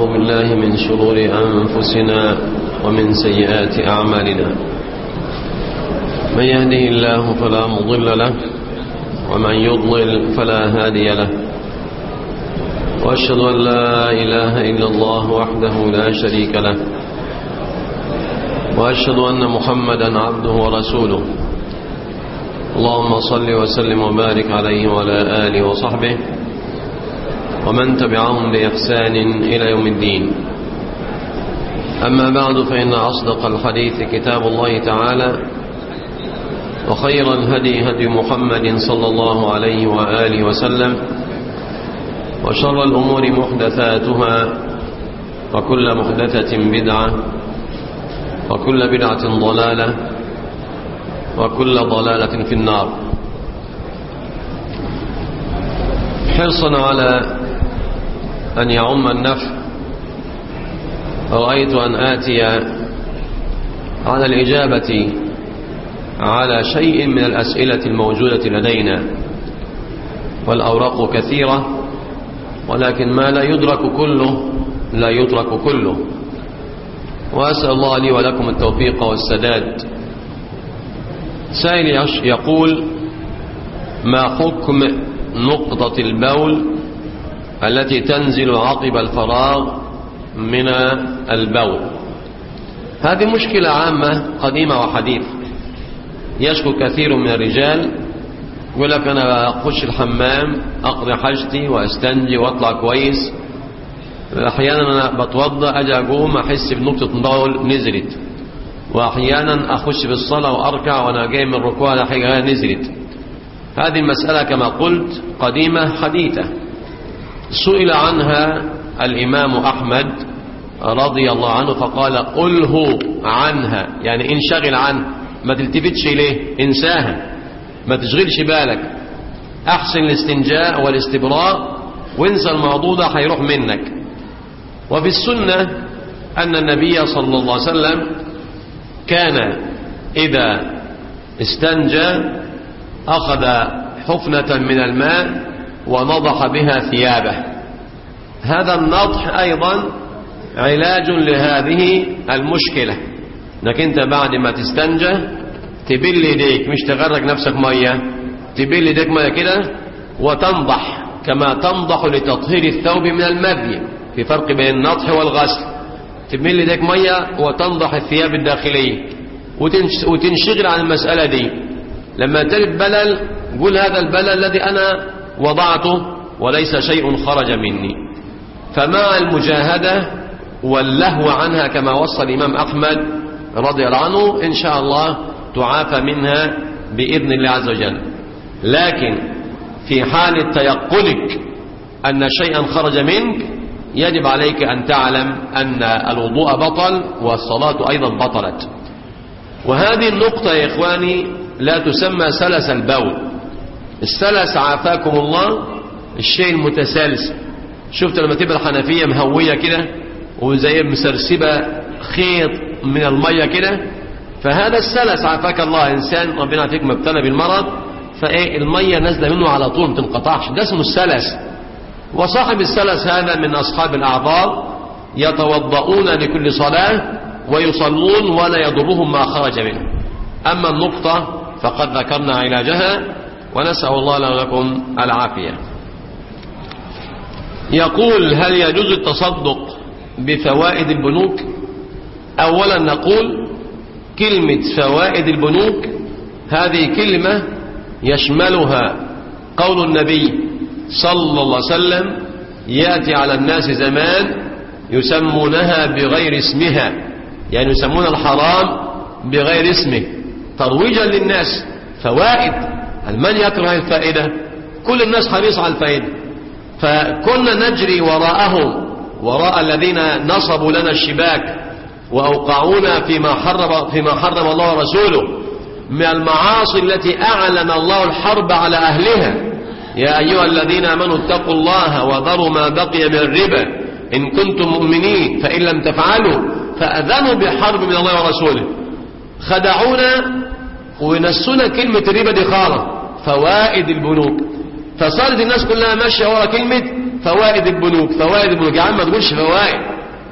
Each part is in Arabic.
بالله من شرور أنفسنا ومن سيئات أعمالنا. من يهده الله فلا مضل له ومن يضلل فلا هادي له، وأشهد أن لا إله إلا الله وحده لا شريك له، وأشهد أن محمدا عبده ورسوله. اللهم صل وسلم وبارك عليه وعلى آله وصحبه ومن تبعهم بإحسان إلى يوم الدين. أما بعد، فإن أصدق الحديث كتاب الله تعالى، وخير الهدي هدي محمد صلى الله عليه وآله وسلم، وشر الأمور محدثاتها، وكل محدثة بدعة، وكل بدعة ضلالة، وكل ضلالة في النار. حرصا على أن يعم النفع، رأيت أن آتي على الإجابة على شيء من الأسئلة الموجودة لدينا، والأوراق كثيرة، ولكن ما لا يدرك كله لا يترك كله. وأسأل الله لي ولكم التوفيق والسداد. سائل يقول: ما حكم نقطة البول التي تنزل عقب الفراغ من البول؟ هذه مشكلة عامة قديمة وحديثة. يشكو كثير من الرجال، يقول لك أنا أخش الحمام أقضي حاجتي وأستنجي وأطلع كويس، أحيانا أنا بتوضأ أجي أقوم أحس بنقطة بول نزلت، وأحيانا أخش في الصلاة وأركع وأنا جاي من الركوع لحاجة نزلت. هذه المسألة كما قلت قديمة حديثة. سئل عنها الإمام أحمد رضي الله عنه فقال: قله عنها، يعني انشغل عنها، ما تلتفتش إليه، انساها، ما تشغلش بالك، أحسن الاستنجاء والاستبراء وانسى الموضوع ده هيروح منك. وفي السنة أن النبي صلى الله عليه وسلم كان إذا استنجى أخذ حفنة من الماء ونضح بها ثيابه. هذا النضح أيضا علاج لهذه المشكلة، انك انت بعد ما تستنجى تبل يديك، مش تغرق نفسك مية، تبل يديك مية كده وتنضح كما تنضح لتطهير الثوب من المذي. في فرق بين النضح والغسل. تبل يديك مية وتنضح الثياب الداخلية وتنشغل عن المسألة دي. لما تجد بلل قول: هذا البلل الذي أنا وضعته وليس شيء خرج مني. فمع المجاهدة واللهو عنها كما وصى الإمام أحمد رضي الله عنه إن شاء الله تعافى منها بإذن الله عز وجل. لكن في حال تيقنك أن شيئا خرج منك يجب عليك أن تعلم أن الوضوء بطل والصلاة أيضا بطلت. وهذه النقطة يا إخواني لا تسمى سلس البول. السلس عافاكم الله الشيء المتسلسل. شفت لما تبقى الحنفية مهوية كده وزي مسرسبة خيط من المية كده، فهذا السلس عافاك الله. إنسان ربنا فيك مبتلى بالمرض فإيه المية نازلة منه على طول ما تنقطعش، ده اسمه السلس. وصاحب السلس هذا من أصحاب الأعذار، يتوضؤون لكل صلاة ويصلون ولا يضرهم ما خرج منه. أما النقطة فقد ذكرنا علاجها، ونسأل الله لنا ولكم العافية. يقول: هل يجوز التصدق بفوائد البنوك؟ أولا نقول كلمة فوائد البنوك هذه كلمة يشملها قول النبي صلى الله عليه وسلم: يأتي على الناس زمان يسمونها بغير اسمها، يعني يسمون الحرام بغير اسمه ترويجا للناس. فوائد، من يكره الفائدة؟ كل الناس حريص على الفائدة. فكنا نجري وراءهم، وراء الذين نصبوا لنا الشباك وأوقعونا فيما حرم الله ورسوله من المعاصي التي أعلن الله الحرب على أهلها. يا أيها الذين آمنوا اتقوا الله وذروا ما بقي من الربا إن كنتم مؤمنين فإن لم تفعلوا فأذنوا بحرب من الله ورسوله. خدعونا ونسونا كلمة الربا دي خالص، فوائد البنوك. فصارت الناس كلها ماشية ورا كلمة فوائد البنوك. فوائد البنوك يا عم ما تقولش فوائد،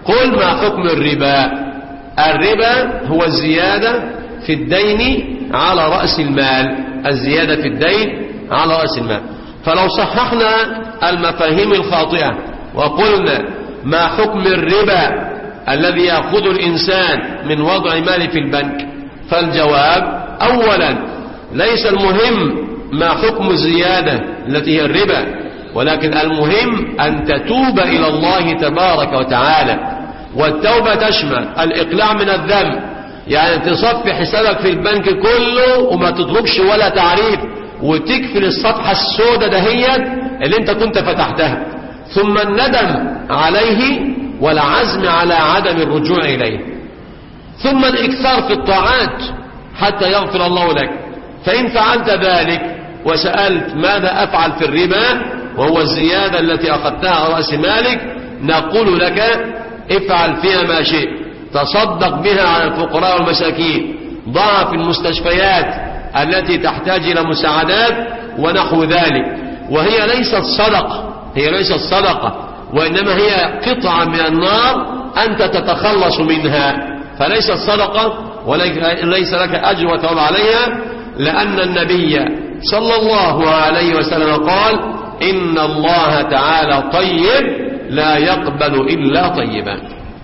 قل ما حكم الربا؟ الربا هو الزيادة في الدين على رأس المال، الزيادة في الدين على رأس المال. فلو صححنا المفاهيم الخاطئة وقلنا ما حكم الربا الذي يأخذ الإنسان من وضع مال في البنك، فالجواب أولا ليس المهم ما حكم الزيادة التي هي الربا، ولكن المهم أن تتوب إلى الله تبارك وتعالى. والتوبة تشمل الإقلاع من الذنب، يعني تصفي حسابك في البنك كله وما تتركش ولا تعريف، وتكفل الصفحة السوداء دهيت اللي انت كنت فتحتها، ثم الندم عليه والعزم على عدم الرجوع إليه، ثم الإكثار في الطاعات حتى يغفر الله لك. فإن فعلت ذلك وسألت ماذا أفعل في الربا وهو الزيادة التي أخذتها على رأس مالك، نقول لك افعل فيها ما شئت، تصدق بها على الفقراء والمساكين، ضعها في المستشفيات التي تحتاج إلى مساعدات ونحو ذلك. وهي ليست صدقة، هي ليست صدقة، وإنما هي قطعة من النار أنت تتخلص منها، فليست صدقة وليس لك أجر وثواب عليها، لأن النبي صلى الله عليه وسلم قال إن الله تعالى طيب لا يقبل إلا طيبا.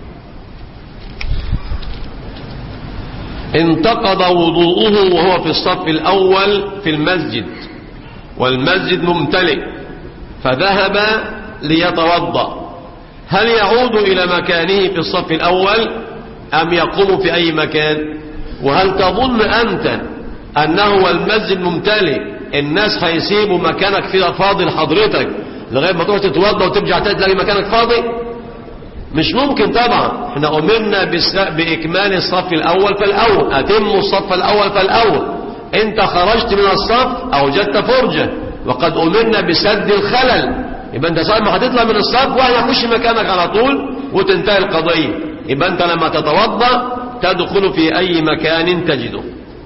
انتقض وضوءه وهو في الصف الأول في المسجد والمسجد ممتلئ، فذهب ليتوضأ، هل يعود إلى مكانه في الصف الأول أم يقوم في أي مكان؟ وهل تظن أنت أنه المسجد ممتلئ الناس هيسيبوا مكانك فيه فاضي لحضرتك لغاية ما تروح تتوضأ وترجع تلاقي مكانك فاضي؟ مش ممكن طبعا. احنا أمرنا بإكمال الصف الأول فالأول، أتموا الصف الأول فالأول. انت خرجت من الصف أوجدت فرجة، وقد أمرنا بسد الخلل، يبقى انت ساعة ما هتطلع من الصف وهيخش مكانك على طول وتنتهي القضية. يبقى انت لما تتوضأ تدخل في أي مكان تجده.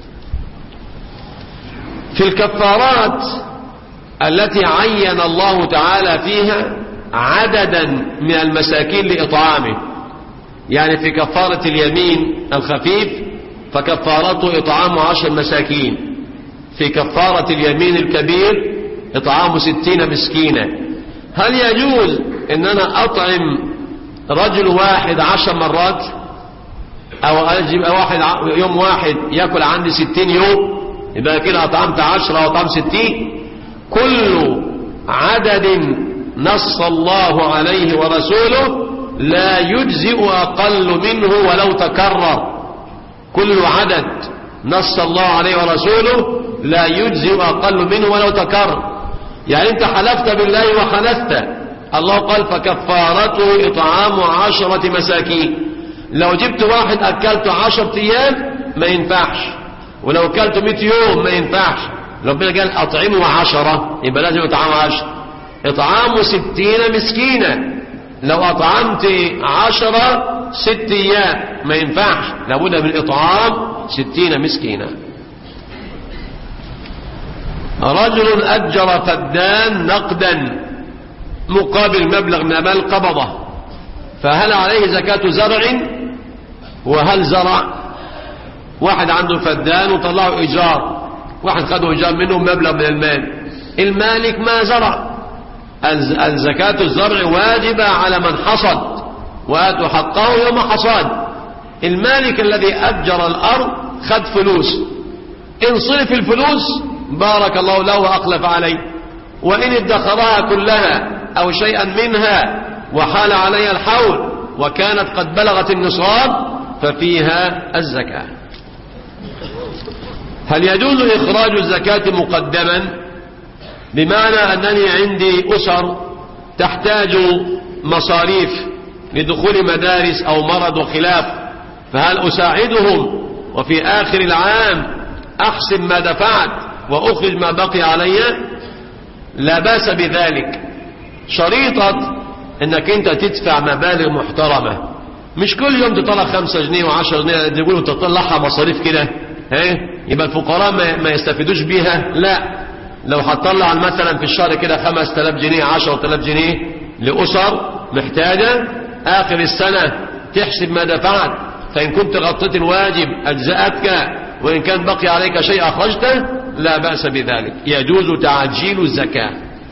في الكفارات التي عين الله تعالى فيها عددا من المساكين لإطعامه، يعني في كفارة اليمين الخفيف فكفارته إطعام 10 مساكين، في كفارة اليمين الكبير إطعام 60 مسكينا. هل يجوز إن أنا أطعم رجل واحد 10 مرات، أو أجيب واحد يوم واحد يأكل عندي 60 يوم، يبقى كده أطعمت 10 أو أطعم 60؟ كل عدد نص الله عليه ورسوله لا يجزئ أقل منه ولو تكرر. كل عدد نص الله عليه ورسوله لا يجزئ أقل منه ولو تكرر. يعني انت حلفت بالله وحلفت، الله قال فكفارته إطعام 10 مساكين. لو جبت واحد أكلته 10 أيام ما ينفعش، ولو أكلته 100 يوم ما ينفعش. ربنا قال أطعمه 10، يبقى لازم إطعام 10. إطعام 60 مسكينا، لو أطعمت 10 6 أيام ما ينفعش، لابد من إطعام 60 مسكينا. رجل أجر فدان نقدا مقابل مبلغ من المال قبضه، فهل عليه زكاة زرع؟ وهل زرع؟ واحد عنده فدان وطلعوا إيجار، واحد خدوا إيجار منه مبلغ من المال، المالك ما زرع. الزكاة الزرع واجبة على من حصد، وآتوا حقه يوم حصاد. المالك الذي أجر الأرض خد فلوس، إن صرف الفلوس بارك الله له وأخلف عليه، وإن ادخرها كلها أو شيئا منها وحال عليها الحول وكانت قد بلغت النصاب ففيها الزكاة. هل يجوز إخراج الزكاة مقدما؟ بمعنى أنني عندي أسر تحتاج مصاريف لدخول مدارس أو مرض وخلاف، فهل أساعدهم وفي آخر العام أحسب ما دفعت وأخرج ما بقي علي؟ لا بأس بذلك، شريطة أنك أنت تدفع مبالغ محترمة، مش كل يوم تطلع 5 جنيه و10 جنيه يقولوا تطلعها مصاريف كده يبقى الفقراء ما يستفيدوش بيها. لا، لو هتطلع مثلا في الشهر كده 5000 جنيه 10000 جنيه لأسر محتاجة، آخر السنة تحسب ما دفعت، فإن كنت غطيت الواجب أجزأتك، وإن كان بقي عليك شيء أخرجته لا بأس بذلك، يجوز تعجيل الزكاة.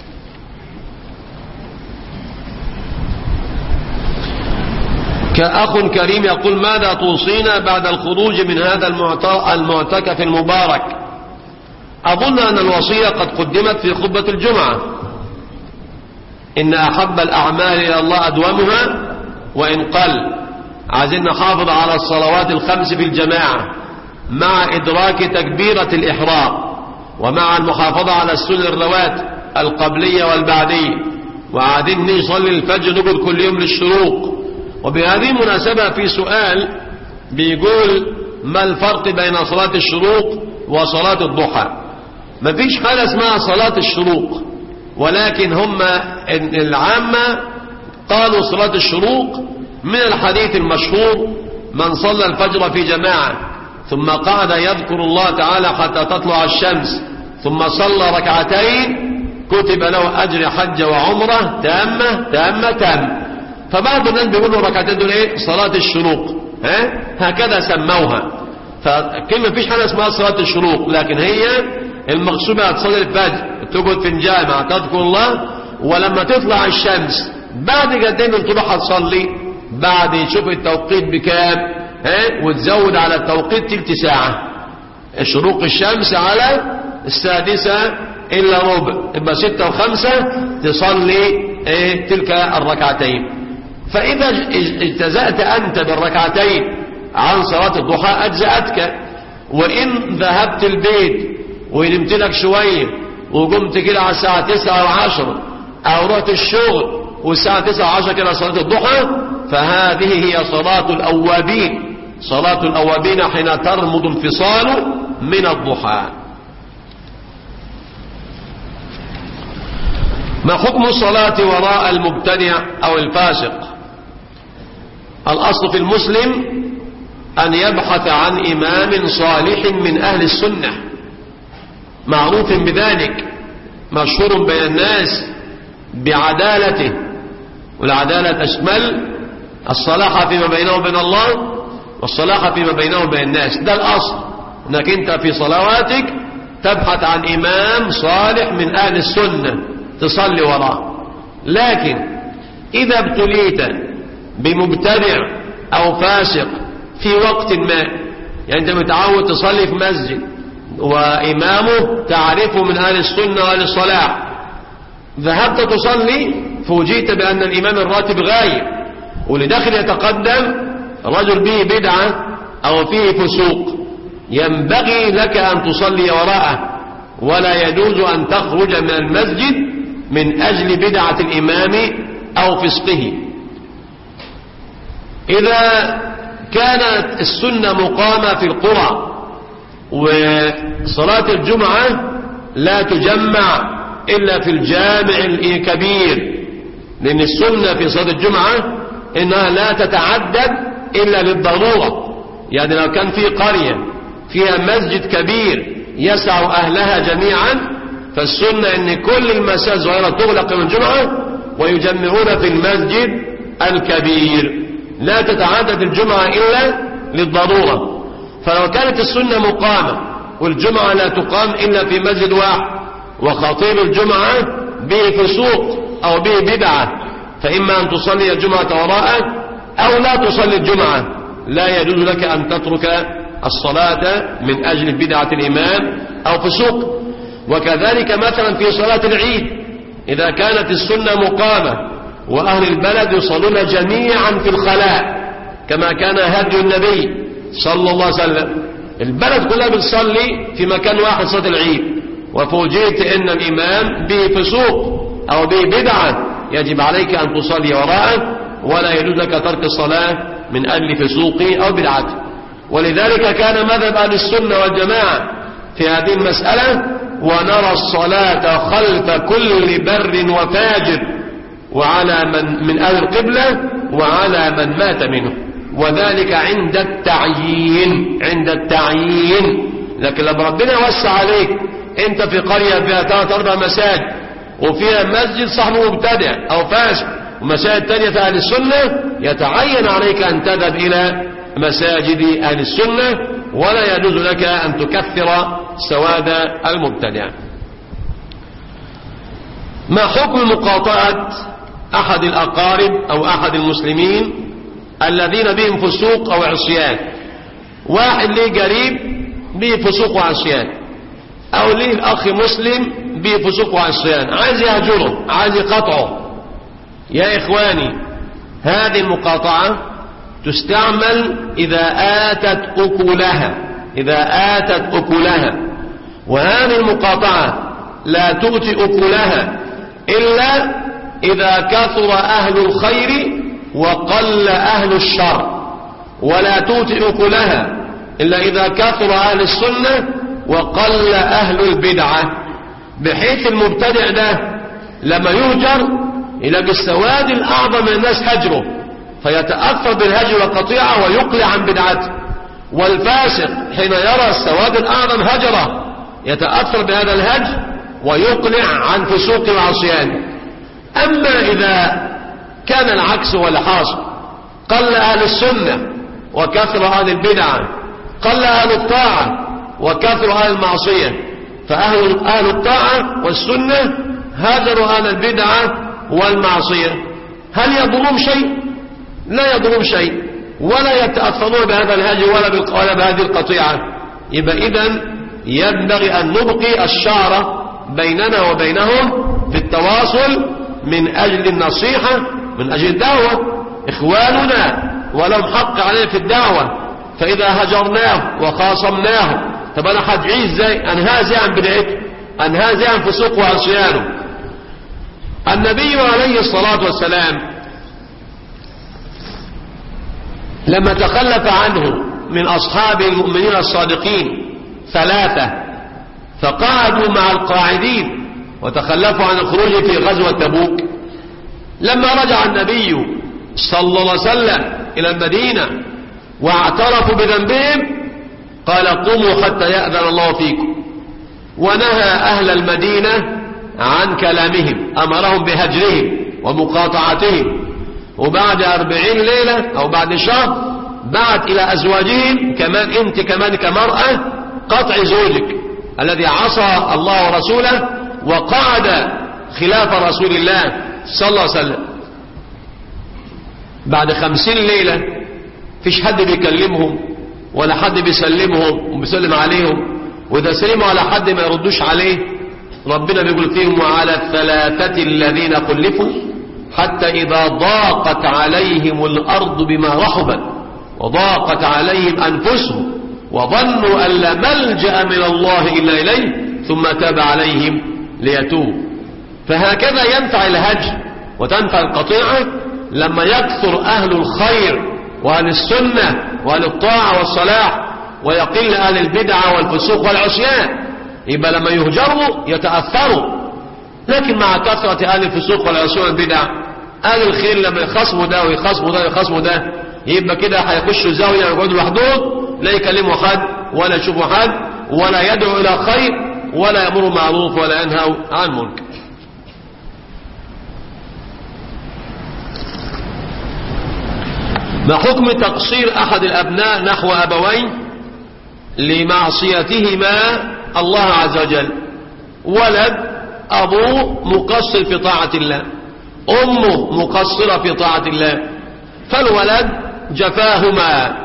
كأخ كريم يقول: ماذا توصينا بعد الخروج من هذا المعتكف المبارك؟ أظن أن الوصية قد قدمت في خطبة الجمعة: إن أحب الأعمال إلى الله أدومها وإن قل. عايزين نحافظ على الصلوات الخمس في الجماعة مع إدراك تكبيرة الإحرام، ومع المحافظة على السنن الرواتب القبلية والبعدية، وعايزين نصلي الفجر نقعد كل يوم للشروق. وبهذه المناسبة في سؤال بيقول: ما الفرق بين صلاة الشروق وصلاة الضحى؟ مفيش حاجة اسمها صلاة الشروق، ولكن هم العامة قالوا صلاة الشروق من الحديث المشهور: من صلى الفجر في جماعة ثم قعد يذكر الله تعالى حتى تطلع الشمس ثم صلى ركعتين كتب له أجر حج وعمرة تامة. فبعض الناس بيقولوا الركعتين دول ايه؟ صلاة الشروق، هكذا سموها. فكلمة مفيش حاجة اسمها صلاة الشروق، لكن هي المقصودة تصلي الفجر، تقعد في الجامع تذكر الله، ولما تطلع الشمس بعد قدين تروح تصلي، بعد شوف التوقيت بكام، وتزود على التوقيت تلت ساعة. شروق الشمس على 6:45، يبقى 6:05 تصلي تلك الركعتين. فإذا اجتزأت أنت بالركعتين عن صلاة الضحى أجزأتك. وإن ذهبت البيت ونمت لك شوية وقمت كده على الساعة 9 و10، أو رحت الشغل والساعة 9 و10 كده صلاة الضحى، فهذه هي صلاة الأوابين. صلاة الأوابين حين ترمض الفصال من الضحى. ما حكم الصلاة وراء المبتدع أو الفاسق؟ الأصل في المسلم أن يبحث عن إمام صالح من أهل السنة معروف بذلك، مشهور بين الناس بعدالته، والعدالة تشمل الصلاح فيما بينه وبين الله والصلاح فيما بينه وبين الناس. ده الأصل، أنك أنت في صلواتك تبحث عن إمام صالح من أهل السنة تصلي وراه. لكن إذا ابتليت بمبتدع أو فاسق في وقت ما، يعني أنت متعود تصلي في مسجد وإمامه تعرفه من أهل السنة وأهل الصلاح، ذهبت تصلي فوجئت بأن الإمام الراتب غايب، ولداخل يتقدم رجل به بدعة أو فيه فسوق، ينبغي لك أن تصلي وراءه، ولا يجوز أن تخرج من المسجد من أجل بدعة الإمام أو فسقه. إذا كانت السنة مقامة في القرى وصلاة الجمعة لا تجمع إلا في الجامع الكبير، لأن السنة في صلاة الجمعة إنها لا تتعدد إلا للضرورة. يعني لو كان في قرية فيها مسجد كبير يسع أهلها جميعا، فالسنة إن كل المساجد الصغيرة تغلق يوم الجمعة ويجمعون في المسجد الكبير، لا تتعدد الجمعة إلا للضرورة. فلو كانت السنة مقامة والجمعة لا تقام إلا في مسجد واحد، وخطيب الجمعة به فسوق أو به بدعة، فإما أن تصلي الجمعة وراءه أو لا تصلي الجمعة، لا يجوز لك أن تترك الصلاة من أجل بدعة الإمام أو فسوق. وكذلك مثلا في صلاة العيد، إذا كانت السنة مقامة وأهل البلد يصلون جميعا في الخلاء كما كان هدي النبي صلى الله عليه وسلم، البلد كلها بتصلي في مكان واحد صلاة العيد، وفوجئت ان الامام به فسوق او به بدعة، يجب عليك ان تصلي وراءه، ولا يجوز لك ترك الصلاة من اجل فسوقه او بدعته. ولذلك كان مذهب اهل السنة والجماعة في هذه المسألة: ونرى الصلاة خلف كل بر وفاجر، وعلى من اهل القبلة وعلى من مات منه، وذلك عند التعيين. لكن لما ربنا وسع عليك، انت في قرية فيها 3-4 مساجد وفيها مسجد صاحبه مبتدع او فاسق ومساجد تانية في أهل السنة، يتعين عليك أن تذهب إلى مساجد أهل السنة، ولا يجوز لك أن تكثر سواد المبتدع. ما حكم مقاطعة أحد الأقارب أو أحد المسلمين الذين بهم فسوق أو عصيان؟ واحد ليه قريب به فسوق وعصيان، أو ليه الأخ مسلم به فسوق وعصيان، عايز يهجره، عايز يقطعه. يا إخواني، هذه المقاطعة تستعمل إذا آتت أكلها، وهذه المقاطعة لا تؤتي أكلها إلا إذا كثر أهل الخير وقل أهل الشر، ولا تؤتي أكلها إلا إذا كثر أهل السنة وقل أهل البدعة، بحيث المبتدع ده لما يهجر إلى بالسواد الأعظم من الناس هجره، فيتأثر بالهجر والقطيعة ويقلع عن بدعته. والفاسق حين يرى السواد الأعظم هجره يتأثر بهذا الهجر ويقلع عن فسوق وعصيانه. أما إذا كان العكس هو اللي حاصل، قل أهل السنة وكثر أهل البدعة، قل أهل الطاعة وكثر أهل المعصية، فأهل الطاعة والسنة هاجروا أهل البدعة والمعصية، هل يضرهم شيء؟ لا يضرهم شيء، ولا يتأثرون بهذا الهجر ولا بهذه القطيعة. يبقى إذن ينبغي أن نبقي الشعر بيننا وبينهم في التواصل من أجل النصيحة، من أجل الدعوة. إخواننا ولهم حق علينا في الدعوة، فإذا هجرناه وخاصمناه، طب أنا هدعيه إزاي؟ أنهازي عن بدعته، أنهازي عن فسوق وعصيانه. النبي عليه الصلاة والسلام لما تخلف عنه من أصحاب المؤمنين الصادقين 3 فقعدوا مع القاعدين وتخلفوا عن الخروج في غزوة تبوك، لما رجع النبي صلى الله عليه وسلم إلى المدينة واعترفوا بذنبهم قال قوموا حتى يأذن الله فيكم، ونهى أهل المدينة عن كلامهم، أمرهم بهجرهم ومقاطعتهم. وبعد 40 ليلة أو بعد شهر بعت إلى أزواجهم كمان، أنت كمان كمرأة قطع زوجك الذي عصى الله ورسوله وقعد خلاف رسول الله صلى الله عليه وسلم. بعد 50 ليلة فيش حد بيكلمهم ولا حد بيسلمهم وبيسلم عليهم، وإذا سلموا على حد ما يردوش عليه. ربنا بيقول فيهم وعلى 3 الذين خلفوا حتى إذا ضاقت عليهم الأرض بما رحبت وضاقت عليهم أنفسهم وظنوا أن لا ملجأ من الله إلا إليه ثم تاب عليهم ليتوب. فهكذا ينفع الهجر وتنفع القطيعة لما يكثر أهل الخير وأهل السنة وأهل الطاعة والصلاح ويقل أهل البدعة والفسوق والعصيان، يبقى لما يهجروا يتأثروا. لكن مع كثرة أهل الفسوق والعصيان والبدع، أهل الخير لما يخصموا ده ويخصموا ده ويخصموا ده، يبقى كده هيخشوا زاوية ويقعدوا لوحدهم، لا يكلموا حد ولا يشوفوا حد ولا يدعوا إلى خير ولا يأمروا معروف ولا ينهوا عن منكر. ما حكم تقصير أحد الأبناء نحو أبوين لمعصيتهما الله عز وجل؟ ولد أبوه مقصر في طاعة الله، أمه مقصرة في طاعة الله، فالولد جفاهما،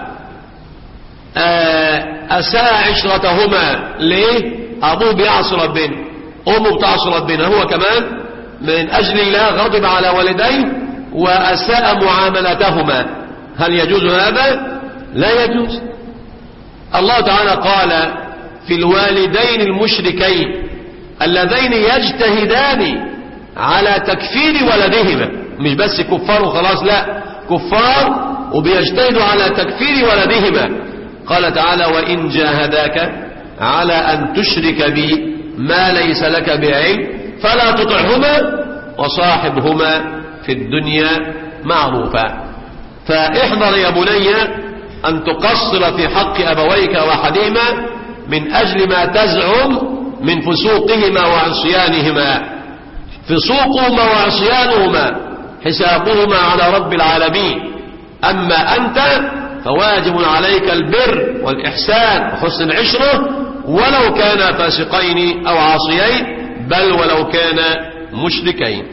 أساء عشرتهما. ليه؟ أبوه بيعصي ربنا، أمه بتعصي ربنا، هو كمان من أجل الله غضب على والديه وأساء معاملتهما. هل يجوز هذا؟ لا يجوز. الله تعالى قال في الوالدين المشركين اللذين يجتهدان على تكفير ولدهما، مش بس كفار وخلاص، لا، كفار وبيجتهدوا على تكفير ولدهما. قال تعالى وإن جاهداك على أن تشرك بي ما ليس لك بعلم فلا تطعهما وصاحبهما في الدنيا معروفا. فاحذر يا بني أن تقصر في حق أبويك وأحدهما من أجل ما تزعم من فسوقهما وعصيانهما. فسوقهما وعصيانهما حسابهما على رب العالمين. أما أنت فواجب عليك البر والإحسان وحسن العشرة ولو كان فاسقين أو عاصيين، بل ولو كان مشركين.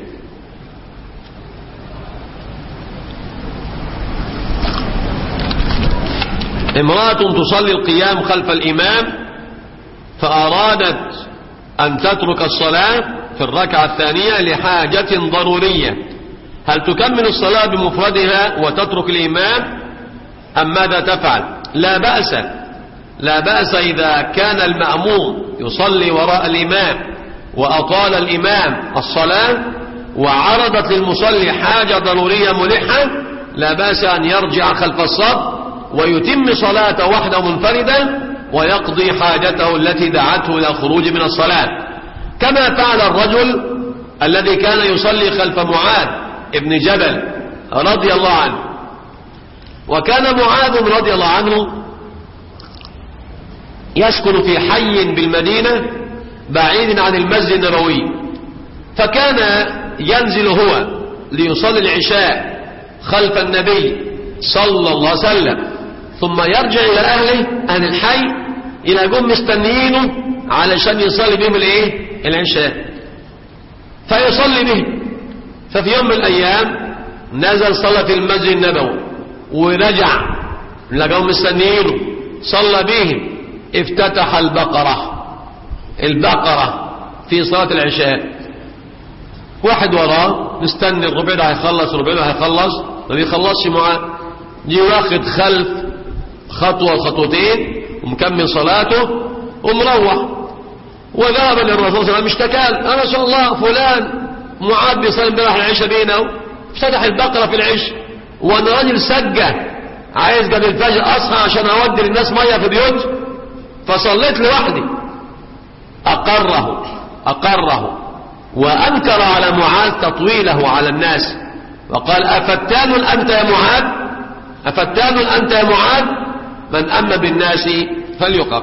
امرأة تصلي القيام خلف الإمام فأرادت أن تترك الصلاة في الركعة الثانية لحاجة ضرورية، هل تكمل الصلاة بمفردها وتترك الإمام أم ماذا تفعل؟ لا بأس إذا كان المأموم يصلي وراء الإمام وأطال الإمام الصلاة وعرضت للمصلي حاجة ضرورية ملحة، لا بأس أن يرجع خلف الصف ويتم صلاته وحده منفردا ويقضي حاجته التي دعته إلى الخروج من الصلاة، كما فعل الرجل الذي كان يصلي خلف معاذ ابن جبل رضي الله عنه. وكان معاذ رضي الله عنه يسكن في حي بالمدينة بعيد عن المسجد النبوي، فكان ينزل هو ليصلي العشاء خلف النبي صلى الله عليه وسلم، ثم يرجع إلى أهل الحي إلى يقوم مستنيينه علشان يصلي بهم العشاء، فيصلي به. ففي يوم من الأيام نزل صلى في المسجد النبوي ورجع لقوم مستنيينه صلى بهم، افتتح البقرة في صلاة العشاء، واحد وراه مستني الربع ده هيخلص ما بيخلصش معاه، جي واخد خلف خطوة خطوتين ومكمل صلاته ومروح. وذهب للرسول صلى الله عليه وسلم اشتكى، ما شاء الله فلان معاذ بيصلي امبارح العشاء بينا افتتح البقرة في العشاء، وانا راجل سجة عايز قبل الفجر اصحى عشان اودي للناس ميه في بيوت، فصليت لوحدي. أقره وأنكر على معاذ تطويله على الناس وقال أفتان أنت يا معاذ من أما بالناس فليقف.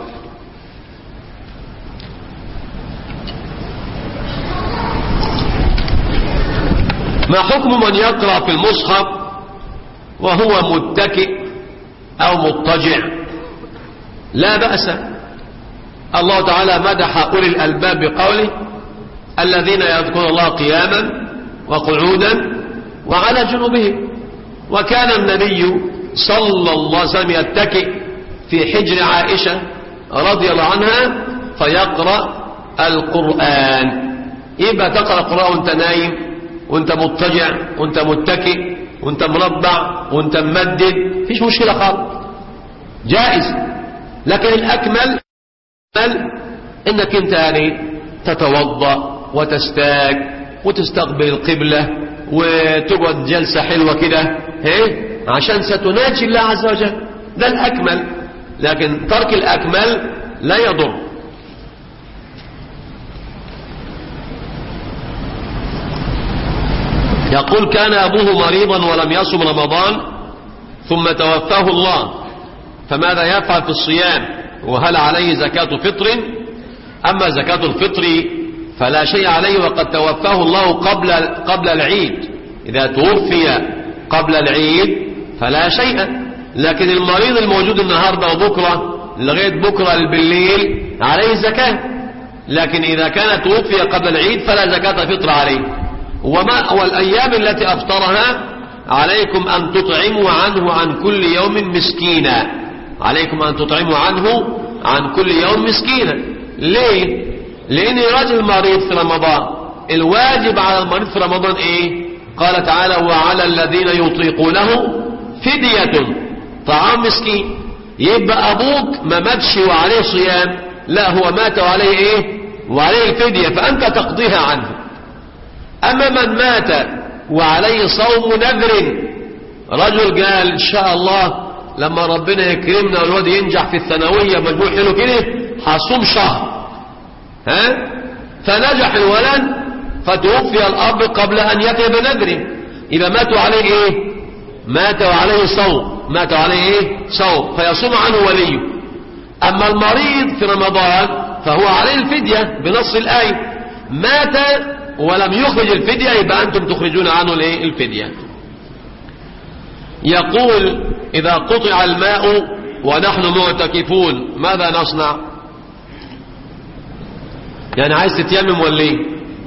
ما حكم من يقرأ في المصحف وهو متكئ أو مضطجع؟ لا بأس. الله تعالى مدح أولي الألباب بقوله الذين يذكرون الله قياما وقعودا وعلى جنوبهم. وكان النبي صلى الله عليه وسلم يتكئ في حجر عائشة رضي الله عنها فيقرأ القرآن. يبقى تقرأ القرآن وانت نايم وانت مضطجع وانت متكئ وانت مربع وانت ممدد، فيش مشكلة خالص، جائز. لكن الأكمل انك انت يعني تتوضأ وتستاك وتستقبل القبلة وتقعد جلسة حلوة كده عشان ستناجي الله عز وجل، ده الأكمل. لكن ترك الأكمل لا يضر. يقول كان أبوه مريضا ولم يصم رمضان ثم توفاه الله، فماذا يفعل في الصيام؟ وهل عليه زكاة فطر؟ أما زكاة الفطر فلا شيء عليه وقد توفاه الله قبل العيد. إذا توفي قبل العيد فلا شيء، لكن المريض الموجود النهاردة وبكرة لغاية بكرة بالليل عليه زكاة. لكن إذا كان توفي قبل العيد فلا زكاة فطر عليه. والأيام التي أفطرها عليكم أن تطعموا عنه عن كل يوم مسكينا، عليكم أن تطعموا عنه عن كل يوم مسكينا. ليه؟ لأن رجل مريض في رمضان، الواجب على المريض في رمضان إيه؟ قال تعالى وعلى الذين يطيقونه فدية طعام مسكين. يبقى أبوك ما ماتش وعليه صيام، لا هو مات وعليه إيه؟ وعليه الفدية، فأنت تقضيها عنه. أما من مات وعليه صوم نذر، رجل قال إن شاء الله لما ربنا يكرمنا والواد ينجح في الثانوية مجموع حلو كده هصوم شهر، فنجح الولد فتوفي الأب قبل أن يأتي بنذره، إذا ماتوا عليه إيه؟ مات وعليه صوم فيصوم عنه وليه. أما المريض في رمضان فهو عليه الفدية بنص الآية، مات ولم يخرج الفدية يبقى أنتم تخرجون عنه الفدية. يقول إذا قطع الماء ونحن معتكفون ماذا نصنع؟ يعني عايز تتيمم ولا ايه؟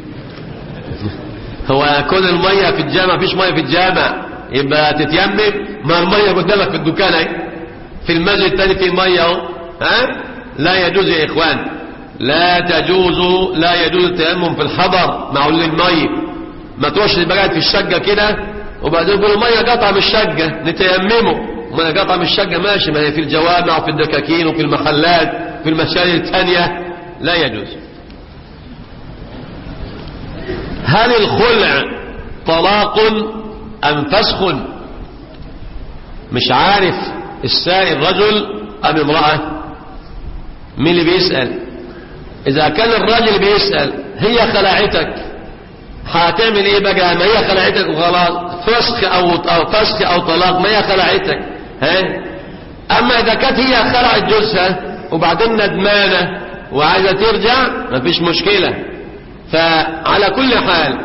هو كل المية في الجامع، فيش مية في الجامع يبقى تتيمم؟ ما المية قدامك في الدكان اهي، في المسجد التاني في مية اهو. ها؟ لا يجوز يا اخوان، لا يجوز التيمم في الحضر مع المية. ما تروحش تبقى في الشقة كده وبعدين يقولوا المية قطع من الشقة نتيممه. المية قطع من الشقة ماشي، ما هي في الجوامع وفي الدكاكين وفي المحلات في المساجد الثانية، لا يجوز. هل الخلع طلاق أم فسخ؟ مش عارف السائل رجل أم امرأة؟ مين اللي بيسأل؟ إذا كان الرجل بيسأل هي خلعتك هتعمل ايه بقى؟ ما هي خلعتك وخلاص، فسخ او طلاق، ما هي خلعتك. ها؟ اما اذا كانت هي خلعت جوزها وبعدين ندمانه وعايزه ترجع مفيش مشكله. فعلى كل حال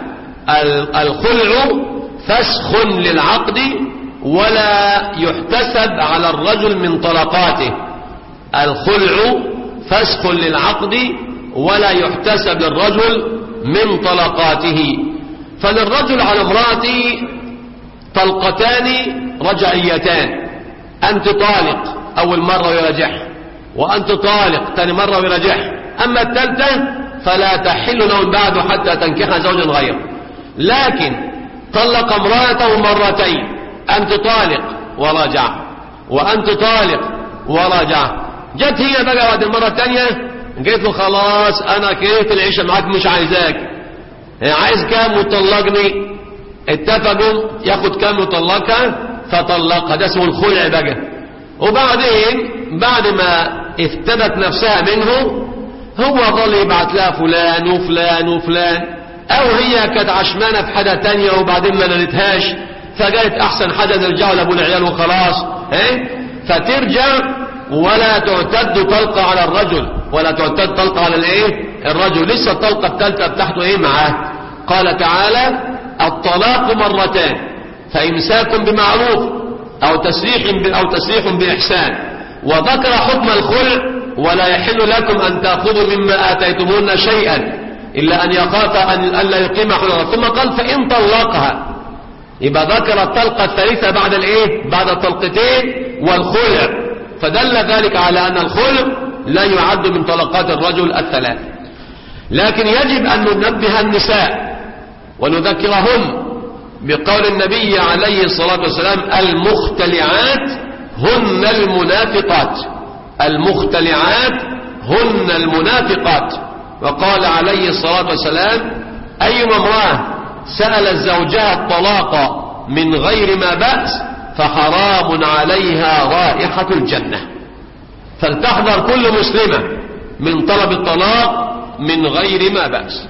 الخلع فسخ للعقد ولا يحتسب على الرجل من طلقاته. الخلع فسخ للعقد ولا يحتسب للرجل من طلقاته. فللرجل على امرأته طلقتان رجعيتان، أنت طالق أول مرة ويرجعها، وأنت طالق ثاني مرة ويرجعها. أما الثالثة فلا تحل له بعد حتى تنكح زوجا غيره. لكن طلق امرأته مرتين، أنت طالق وراجع وأنت طالق وراجع، جت هي بقى بعد المرة الثانية قلت له خلاص انا كرهت العيشه معاك مش عايزاك، عايز كام وطلقني. اتفقوا ياخد كام وطلقها فطلقها، ده اسمه الخلع بقى. وبعدين بعد ما افتدت نفسها منه هو ظل يبعت لها فلان وفلان وفلان، او هي كانت عشمانه في حاجه تانية وبعدين ما نالتهاش فقالت احسن حاجه نرجعوا لابو العيال وخلاص. فترجع ولا تعتد طلقه على الرجل، ولا تعتد طلقه على الرجل. لسه الطلقه الثالثه بتاعته معاه؟ قال تعالى الطلاق مرتان فامساك بمعروف او تسريح باحسان، وذكر حكم الخلع ولا يحل لكم ان تاخذوا مما اتيتمون شيئا الا ان يخاف ان لا يقيم حدود. ثم قال فان طلقها، يبقى ذكر الطلقه الثالثه بعد الطلقتين والخلع، فدل ذلك على ان الخلع لا يعد من طلقات الرجل الثلاث. لكن يجب ان ننبه النساء ونذكرهن بقول النبي عليه الصلاة والسلام المختلعات هن المنافقات، المختلعات هن المنافقات. وقال عليه الصلاة والسلام أيما امرأة سألت زوجها الطلاق من غير ما بأس فحرام عليها رائحة الجنة. فلتحذر كل مسلمة من طلب الطلاق من غير ما بأس.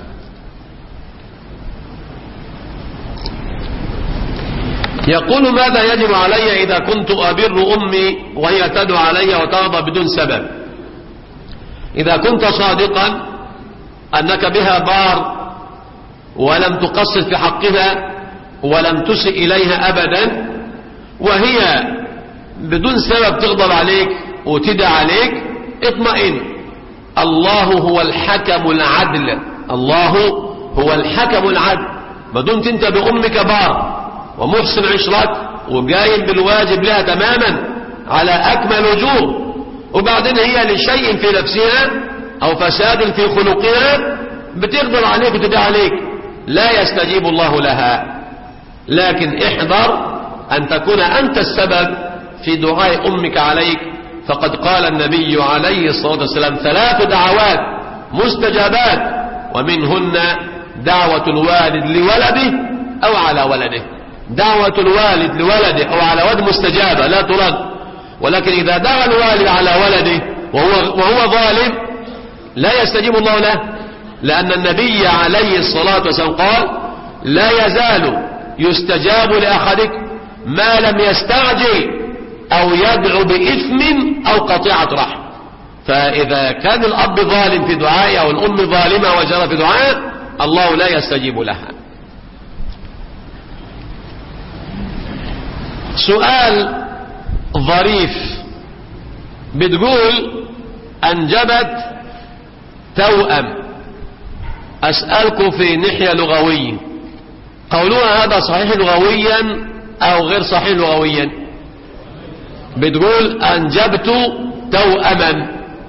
يقول ماذا يجب علي إذا كنت أبر أمي وهي تدعو علي وترضى بدون سبب؟ إذا كنت صادقا أنك بها بار ولم تقصر في حقها ولم تسئ إليها أبدا، وهي بدون سبب تغضب عليك وتدعى عليك، اطمئن، الله هو الحكم العدل، الله هو الحكم العدل. ما دمت انت بأمك بار ومحسن عشرات وقايم بالواجب لها تماما على أكمل وجوه، وبعدين هي لشيء في نفسها أو فساد في خلقها بتغضب عليك وتدعى عليك، لا يستجيب الله لها. لكن احذر أن تكون أنت السبب في دعاء أمك عليك، فقد قال النبي عليه الصلاة والسلام 3 دعوات مستجابات ومنهن دعوة الوالد لولده أو على ولده. دعوة الوالد لولده أو على ولد مستجابة لا ترد، ولكن إذا دعا الوالد على ولده وهو ظالم لا يستجيب الله له، لأن النبي عليه الصلاة والسلام قال لا يزال يستجاب لأحدك ما لم يستعجل أو يدعو بإثم أو قطيعة رحم. فإذا كان الأب ظالم في دعائه أو الأم ظالمة وجرى في دعائه الله لا يستجيب لها. سؤال ظريف، بتقول أنجبت توأم، أسألكم في ناحية لغوية، قولوها هذا صحيح لغويا أو غير صحيح لغويا؟ بتقول أنجبت توأما.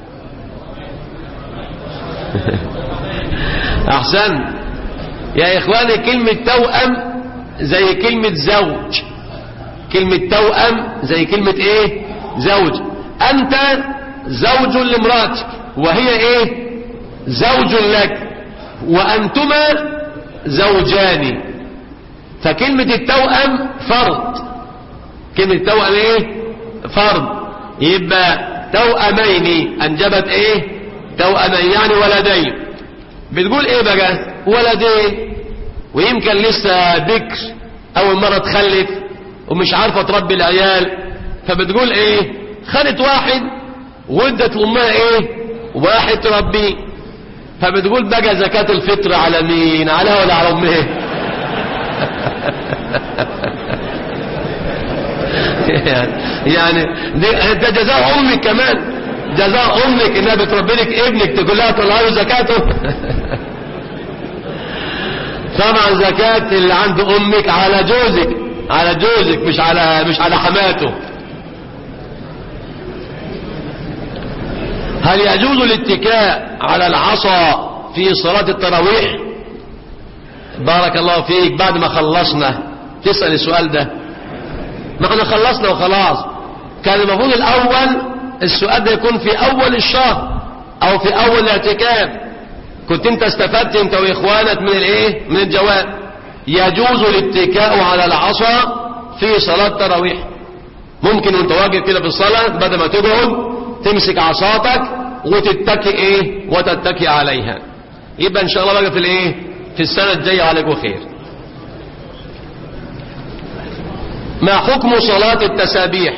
أحسن يا إخواني، كلمة توأم زي كلمة زوج، كلمة توأم زي كلمة إيه؟ زوج. أنت زوج لامرأتك وهي إيه؟ زوج لك، وأنتما زوجان، فكلمة التوأم فرد، كلمة التوأم إيه؟ فرد. يبقى توأمين أنجبت إيه؟ توأمين يعني ولدين. بتقول إيه بقى؟ ولدين ويمكن لسه ذكر أول مرة تخلف ومش عارفة تربي العيال، فبتقول إيه؟ خدت واحد وادت لأمها إيه؟ واحد تربيه، فبتقول بقى زكاة الفطر على مين؟ عليها ولا على أمها؟ يعني ده جزاء أمك كمان، جزاء أمك إنها بتربي لك ابنك تقول لها طلع له زكاته. طبعا زكاة اللي عند أمك على جوزك، على جوزك مش على حماته. هل يجوز الاتكاء على العصا في صلاة التراويح؟ بارك الله فيك، بعد ما خلصنا تسأل السؤال ده، ما احنا خلصنا وخلاص. كان المفروض الأول السؤال ده يكون في أول الشهر أو في أول الاعتكاف، كنت انت استفدت انت وإخوانك من الايه؟ من الجواب. يجوز الاتكاء على العصا في صلاة التراويح، ممكن وانت واقف كده في الصلاة بدل ما تقعد تمسك عصاتك وتتكي ايه؟ وتتكي عليها. يبقى ان شاء الله بقى في الايه؟ في السنة الجاية عليكم خير. ما حكم صلاة التسابيح؟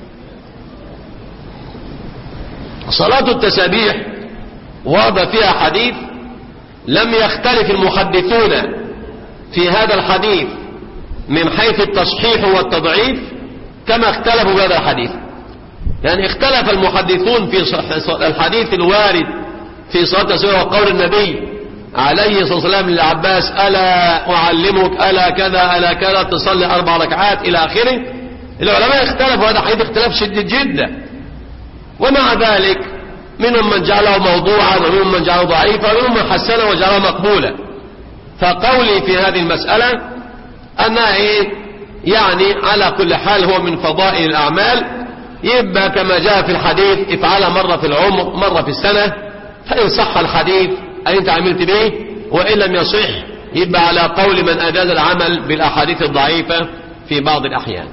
صلاة التسابيح ورد فيها حديث لم يختلف المحدثون في هذا الحديث من حيث التصحيح والتضعيف كما اختلفوا في هذا الحديث. يعني اختلف المحدثون في الحديث الوارد في صلاة التسابيح وقول النبي عليه الصلاة والسلام للعباس ألا أعلمك ألا كذا ألا كذا تصلي 4 ركعات إلى آخره. العلماء اختلفوا، هذا حديث اختلاف شديد جدا، ومع ذلك منهم من جعله موضوعا ومنهم من جعله ضعيفا ومنهم من حسنه وجعله مقبولا. فقولي في هذه المسألة أنها إيه؟ يعني على كل حال هو من فضائل الأعمال، يبقى كما جاء في الحديث افعلها مرة في العمر مرة في السنة، فإن صح الحديث أي أنت عملت به، وإن لم يصح يبقى على قول من أجاز العمل بالأحاديث الضعيفة في بعض الأحيان.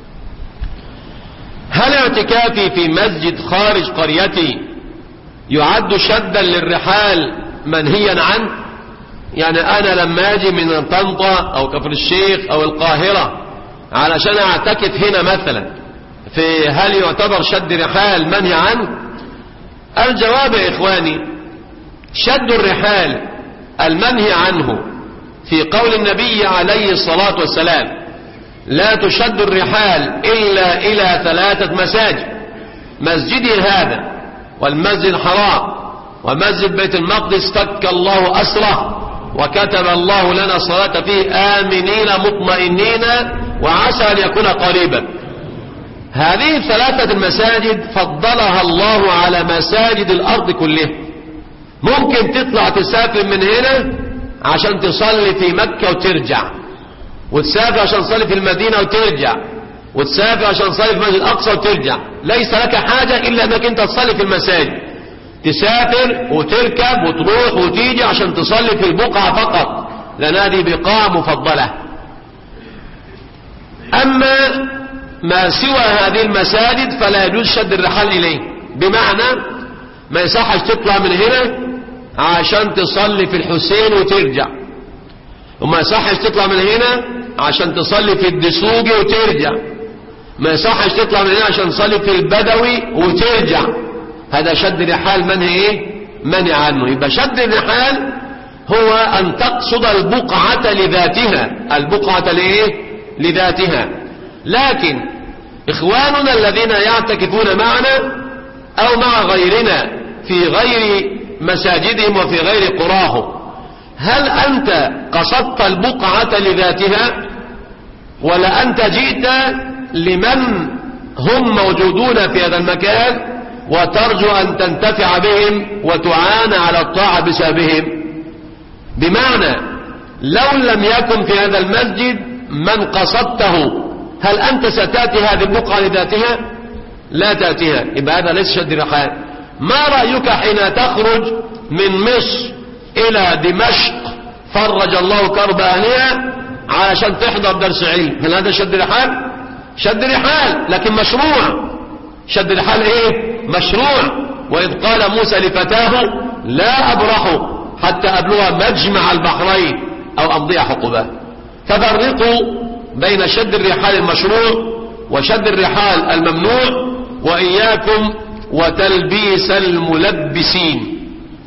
هل اعتكافي في مسجد خارج قريتي يعد شدا للرحال منهيا عنه؟ يعني أنا لما أجي من طنطا أو كفر الشيخ أو القاهرة علشان أعتكف هنا مثلا، في هل يعتبر شد رحال منهي عنه؟ الجواب يا إخواني، شد الرحال المنهي عنه في قول النبي عليه الصلاة والسلام لا تشد الرحال إلا إلى 3 مساجد، مسجدي هذا والمسجد الحرام ومسجد بيت المقدس فك الله أسره وكتب الله لنا الصلاة فيه آمنين مطمئنين وعسى أن يكون قريبا. هذه 3 المساجد فضلها الله على مساجد الأرض كلها. ممكن تطلع تسافر من هنا عشان تصلي في مكة وترجع، وتسافر عشان تصلي في المدينة وترجع، وتسافر عشان تصلي في المسجد الأقصى وترجع. ليس لك حاجة إلا أنك أنت تصلي في المساجد، تسافر وتركب وتروح وتيجي عشان تصلي في البقعة فقط، لأن هذه بقاع مفضلة. أما ما سوى هذه المساجد فلا يجوز شد الرحال إليه، بمعنى ما يصحش تطلع من هنا عشان تصلي في الحسين وترجع، وما يصحش تطلع من هنا عشان تصلي في الدسوقي وترجع، ما يصحش تطلع من هنا عشان تصلي في البدوي وترجع. هذا شد الرحال منهي ايه؟ منهي عنه. يبقى شد الرحال هو أن تقصد البقعة لذاتها، البقعة لذاتها. لكن إخواننا الذين يعتكفون معنا أو مع غيرنا في غير مساجدهم وفي غير قراهم، هل أنت قصدت البقعة لذاتها، ولا أنت جئت لمن هم موجودون في هذا المكان وترجو أن تنتفع بهم وتعان على الطاعة بسببهم؟ بمعنى لو لم يكن في هذا المسجد من قصدته، هل أنت ستأتي هذه البقعة لذاتها؟ لا تأتيها. يبقى هذا ليس شد رحال. ما رأيك حين تخرج من مصر إلى دمشق فرج الله كرب أهلها علشان تحضر درس علم، هل هذا شد رحال؟ شد رحال لكن مشروع. شد رحال مشروع. وإذ قال موسى لفتاه لا أبرح حتى أبلغ مجمع البحرين أو أمضي حقبة. ففرقوا بين شد الرحال المشروع وشد الرحال الممنوع، وإياكم وتلبيس الملبسين.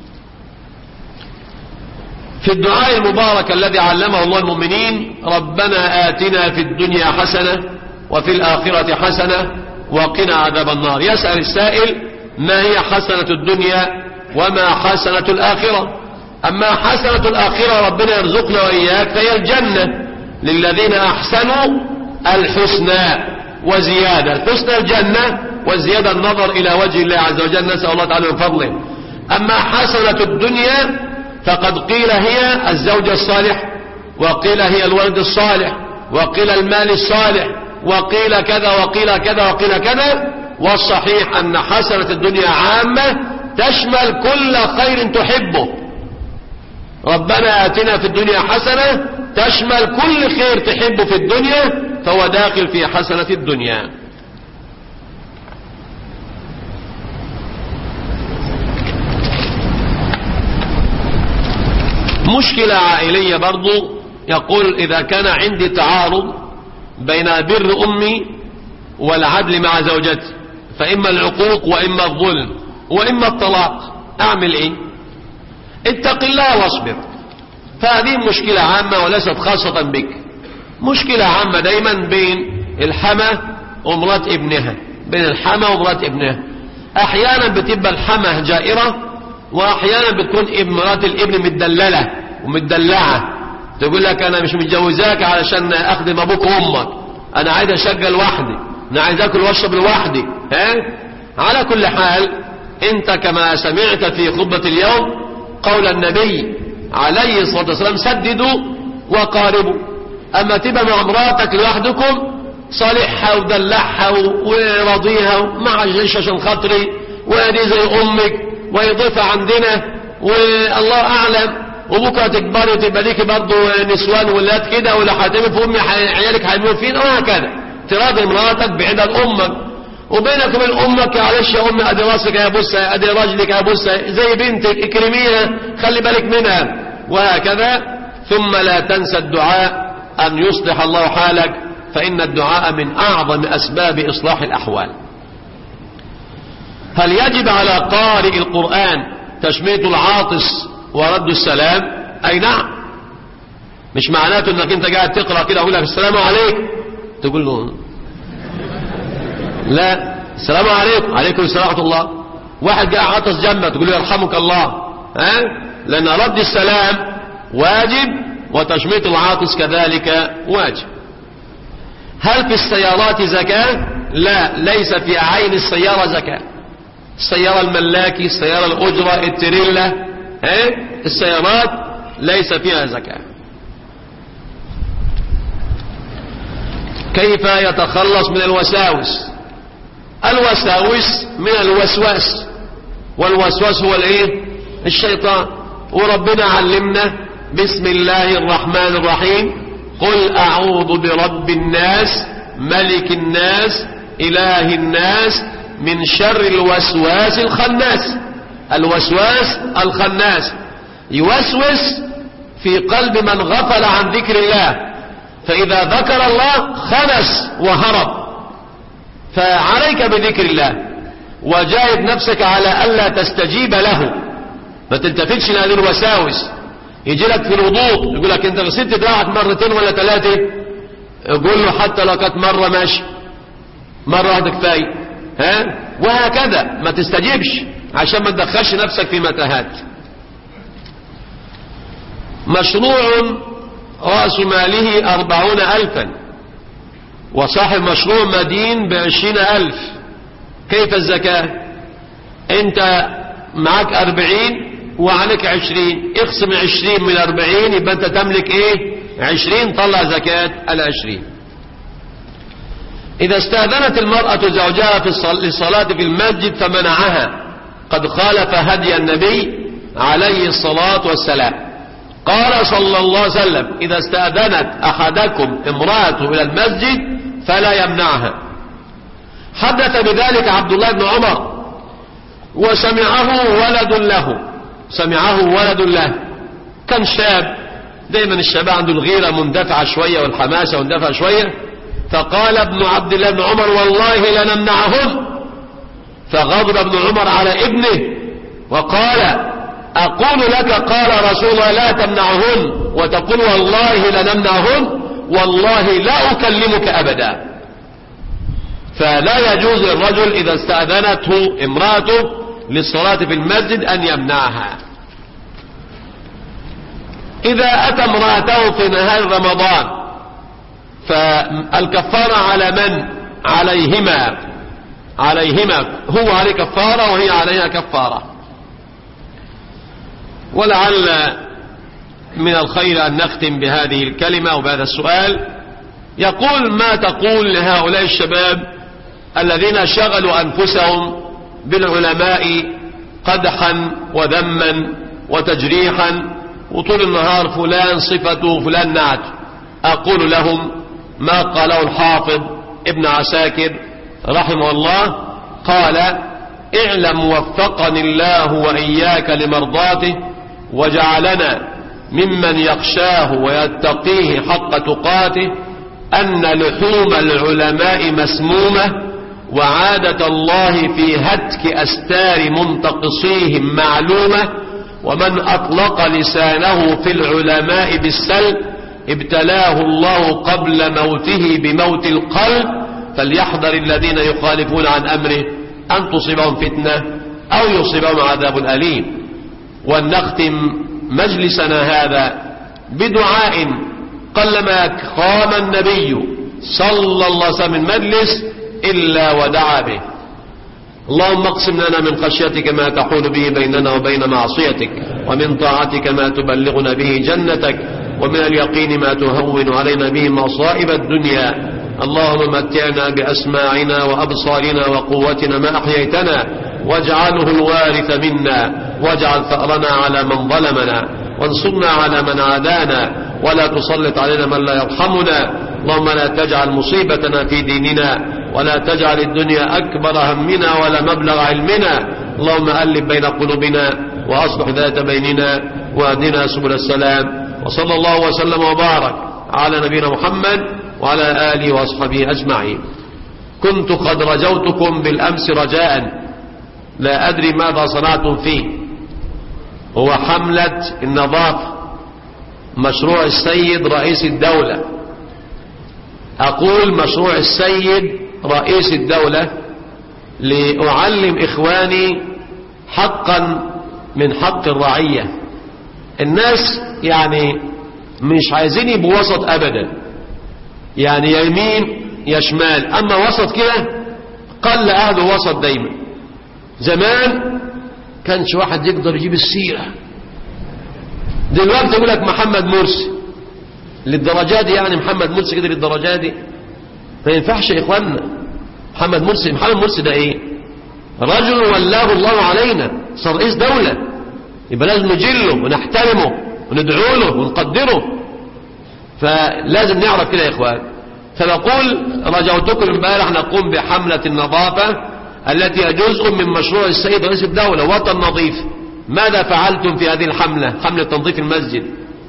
في الدعاء المبارك الذي علمه الله المؤمنين: ربنا آتنا في الدنيا حسنة وفي الآخرة حسنة وقنا عذاب النار. يسأل السائل: ما هي حسنة الدنيا وما حسنة الآخرة؟ أما حسنة الآخرة ربنا يرزقنا وإياك فهي الجنة للذين أحسنوا الحسنى وزيادة. الحسنى الجنة والزيادة النظر إلى وجه الله عز وجل، نسأل الله تعالى من فضله. أما حسنة الدنيا فقد قيل هي الزوج الصالح، وقيل هي الولد الصالح، وقيل المال الصالح، وقيل كذا وقيل كذا وقيل كذا. والصحيح أن حسنة الدنيا عامة تشمل كل خير تحبه. ربنا آتنا في الدنيا حسنة تشمل كل خير تحبه في الدنيا، فهو داخل في حسنة الدنيا. مشكلة عائلية برضو، يقول: إذا كان عندي تعارض بين بر أمي والعدل مع زوجتي، فإما العقوق وإما الظلم وإما الطلاق، أعمل إيه؟ اتق الله واصبر. فهذه مشكلة عامة وليست خاصة بك، مشكلة عامة دايما بين الحمى ومرات ابنها، بين الحمى ومرات ابنها. أحيانا بتبقى الحمى جائرة، وأحيانا بتكون مرات الابن متدللة ومتدلعة، تقول لك أنا مش متجوزاك علشان أخدم أبوك وأمك، أنا عايز أشغل لوحدي، أنا عايز أكل وأشرب لوحدي. على كل حال، أنت كما سمعت في خطبة اليوم قول النبي عليه الصلاة والسلام: سددوا وقاربوا. أما تبقى مع امرأتك لوحدكم صالحها ودلعها وراضيها مع الجيش عشان خاطري، وهذه زي أمك ويضيفها عندنا والله أعلم، وبكرة تكبري وتبقى ليكي برضه نسوان ولاد كده، ولا هتعمل في أمي عيالك هيعملوا فين، وهكذا. تراضي امرأتك بعيد عن أمك، وبينك وبين أمك معلش يا أمي أدي راسك يا بوسة، أدي راجلك يا بوسة، زي بنتك اكرميها خلي بالك منها، وهكذا. ثم لا تنسى الدعاء أن يصلح الله حالك، فإن الدعاء من أعظم أسباب إصلاح الأحوال. هل يجب على قارئ القرآن تشميت العاطس ورد السلام؟ أي نعم. مش معناته أنك أنت قاعد تقرأ كده ويقول لك السلام عليكم تقول له لا، السلام عليكم، عليكم السلام ورحمة الله. واحد جاء عطس جنبك تقول له يرحمك الله، لأن رد السلام واجب وتشميت العاطس كذلك واجب. هل في السيارات زكاة؟ لا، ليس في عين السيارة زكاة. السيارة الملاكي، السيارة الأجرة، التريلا، السيارات ليس فيها زكاة. كيف يتخلص من الوساوس؟ الوساوس من الوسواس، والوسواس هو الشيطان. وربنا علمنا بسم الله الرحمن الرحيم: قل أعوذ برب الناس ملك الناس إله الناس من شر الوسواس الخناس. الوسواس الخناس يوسوس في قلب من غفل عن ذكر الله، فإذا ذكر الله خنس وهرب. فعليك بذكر الله، وجاهد نفسك على ألا تستجيب له، ما تلتفتش لهذه الوساوس. يجي لك في الوضوء يقول لك انت غسلت دراعك مرتين ولا ثلاثة، يقول له حتى لو كانت مرة ماشي، مرة واحدة كفاية، وهكذا. ما تستجيبش عشان ما تدخلش نفسك في متاهات. مشروع رأس ماله 40,000 وصاحب مشروع مدين ب20,000، كيف الزكاة؟ انت معك 40 وعليك 20، اقسم 20 من 40 يبقى انت تملك ايه؟ 20، طلع زكاة 20. إذا استأذنت المرأة زوجها للصلاة في المسجد فمنعها قد خالف هدي النبي عليه الصلاة والسلام. قال صلى الله عليه وسلم: إذا استأذنت أحدكم امرأته إلى المسجد فلا يمنعها. حدث بذلك عبد الله بن عمر وسمعه ولد له، كان شاب، دايما الشباب عنده الغيرة مندفعة شوية والحماسة مندفعة شوية، فقال ابن عبد الله بن عمر: والله لنمنعهن. فغضب ابن عمر على ابنه وقال: أقول لك قال رسول الله لا تمنعهن وتقول والله لنمنعهن، والله لا أكلمك أبدا. فلا يجوز للرجل إذا استأذنته امرأته للصلاة في المسجد أن يمنعها. إذا أتى امرأته في نهار رمضان فالكفارة على من؟ عليهما، هو عليه كفارة وهي عليها كفارة. ولعل من الخير أن نختم بهذه الكلمة وبهذا السؤال. يقول: ما تقول لهؤلاء الشباب الذين شغلوا أنفسهم بالعلماء قدحا وذما وتجريحا، وطول النهار فلان صفته فلان نعت؟ أقول لهم ما قاله الحافظ ابن عساكر رحمه الله، قال: اعلم وفقني الله وإياك لمرضاته وجعلنا ممن يخشاه ويتقيه حق تقاته، أن لحوم العلماء مسمومة، وعادة الله في هتك أستار منتقصيهم معلومة، ومن أطلق لسانه في العلماء بالسلب ابتلاه الله قبل موته بموت القلب، فليحذر الذين يخالفون عن أمره أن تصيبهم فتنة أو يصيبهم عذاب أليم. ولنختم مجلسنا هذا بدعاء قلما قام النبي صلى الله عليه وسلم المجلس إلا ودعا به: اللهم اقسم لنا من خشيتك ما تحول به بيننا وبين معصيتك، ومن طاعتك ما تبلغنا به جنتك، ومن اليقين ما تهون علينا به مصائب الدنيا. اللهم متعنا بأسماعنا وأبصارنا وقوتنا ما أحييتنا، واجعله الوارث منا، واجعل ثأرنا على من ظلمنا، وانصرنا على من عادانا، ولا تسلط علينا من لا يرحمنا. اللهم لا تجعل مصيبتنا في ديننا، ولا تجعل الدنيا أكبر همنا ولا مبلغ علمنا. اللهم ألف بين قلوبنا وأصلح ذات بيننا، واهدنا سبل السلام. وصلى الله وسلم وبارك على نبينا محمد وعلى آله وأصحابه أجمعين. كنت قد رجوتكم بالأمس رجاء لا أدري ماذا صنعتم فيه، هو حملة النظافة، مشروع السيد رئيس الدولة. أقول مشروع السيد رئيس الدولة لأعلم إخواني حقا من حق الرعية. الناس يعني مش عايزين يبقوا وسط أبدا، يعني يمين يا شمال، أما وسط كده قل أهله وسط دايما. زمان كانش واحد يقدر يجيب السيرة، دلوقتي يقول لك محمد مرسي للدرجات دي، يعني محمد مرسي كده للدرجات دي؟ ما ينفعش يا إخواننا. محمد مرسي ده إيه؟ رجل ولاه الله علينا، صار رئيس دولة، يبقى لازم نجله ونحترمه وندعو له ونقدره، فلازم نعرف كده يا إخوان. فنقول رجوتكم امبارح نقوم بحملة النظافة التي هي جزء من مشروع السيد رئيس الدولة وطن نظيف. ماذا فعلتم في هذه الحملة، حملة تنظيف المسجد؟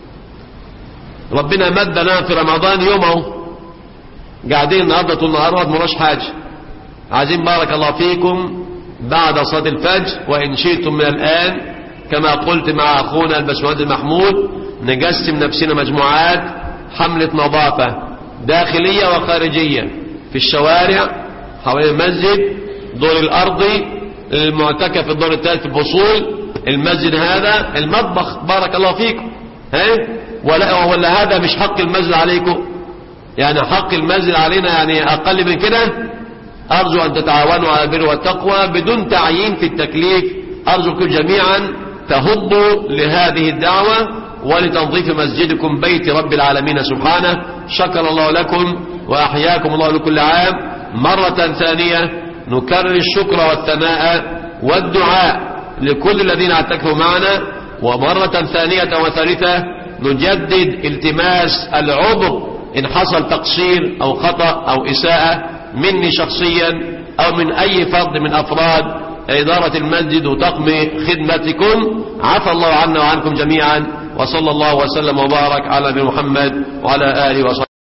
ربنا مد لنا في رمضان يوم اهو، قاعدين النهارده طول النهار ما وراش حاجة، عايزين بارك الله فيكم بعد صلاة الفجر وإن شئتم من الآن كما قلت مع أخونا الباشمهندس محمود نقسم نفسنا مجموعات، حملة نظافة داخلية وخارجية في الشوارع حوالين المسجد، دور الأرضي، المعتكف في الدور الثالث في الفصول، المسجد هذا، المطبخ، بارك الله فيكم. ولا هذا مش حق المسجد عليكم؟ يعني حق المسجد علينا يعني أقل من كده؟ أرجو أن تتعاونوا على البر والتقوى بدون تعيين في التكليف. أرجوكم جميعا تهضوا لهذه الدعوة ولتنظيف مسجدكم بيت رب العالمين سبحانه. شكر الله لكم وأحياكم الله لكل عام. مرة ثانية نكرر الشكر والثناء والدعاء لكل الذين اعتكفوا معنا، ومرة ثانية وثالثة نجدد التماس العذر إن حصل تقصير أو خطأ أو إساءة مني شخصيا أو من أي فرد من أفراد إدارة المسجد وطاقم خدمتكم. عفى الله عنا وعنكم جميعا، وصلى الله وسلم وبارك على نبينا محمد وعلى آله وصحبه.